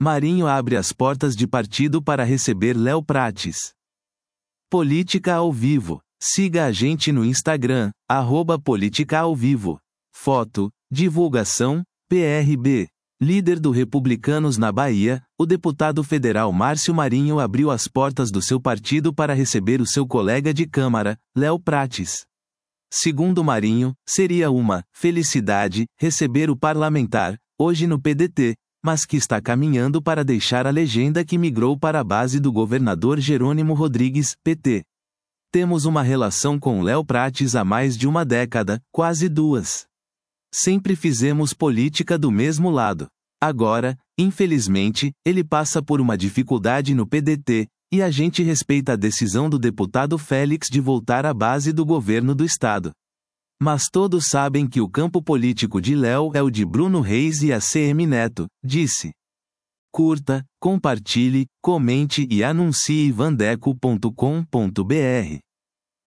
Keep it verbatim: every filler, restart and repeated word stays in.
Marinho abre as portas de partido para receber Léo Prates. Política ao vivo. Siga a gente no Instagram, arroba Política ao Vivo. Foto, divulgação, P R B. Líder do Republicanos na Bahia, o deputado federal Márcio Marinho abriu as portas do seu partido para receber o seu colega de Câmara, Léo Prates. Segundo Marinho, seria uma felicidade receber o parlamentar, hoje no P D T, mas que está caminhando para deixar a legenda que migrou para a base do governador Jerônimo Rodrigues, P T. Temos uma relação com Léo Prates há mais de uma década, quase duas. Sempre fizemos política do mesmo lado. Agora, infelizmente, ele passa por uma dificuldade no P D T, e a gente respeita a decisão do deputado Félix de voltar à base do governo do estado. Mas todos sabem que o campo político de Léo é o de Bruno Reis e A C M Neto, disse. Curta, compartilhe, comente e anuncie vandeco ponto com ponto br.